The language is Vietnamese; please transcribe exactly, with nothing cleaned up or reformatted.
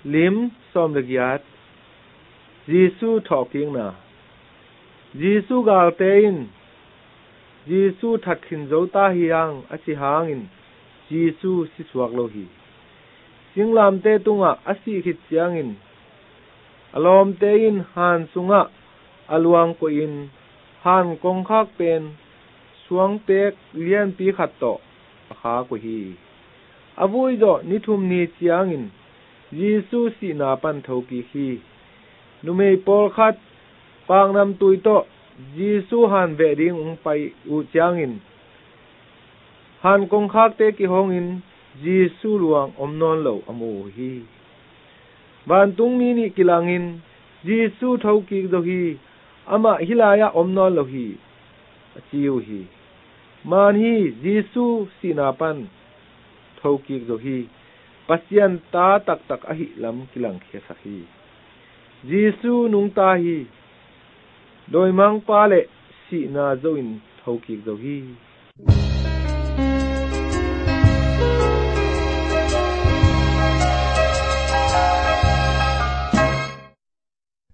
lim som legiat Giêsu thọ kiêng na Giêsu gal tein Giêsu that khin zo ta hiang achi hangin Giêsu si suak lo hi singlam te tunga asi khit chiangin alom tein han sunga aluang ko in han kong khak pen suang tek lian pi khat to kha ko hi avui do nithum ni chiangin Giêsu si na pan thoki hi numei pol khat pangnam tui to Giêsu han ve ding ung pai u chiangin han kong khak te ki hongin Giêsu luang omnon lo amu hi ban tung mi ni kilangin Giêsu thoki do hi ama hilaya omnon lo hi achiu hi man hi Giêsu sinapan thoki do hi pasian ta tak tak a hi lam kilang khe sa hi Giêsu nung ta hi doi mang pa le si na zo in thoki do hi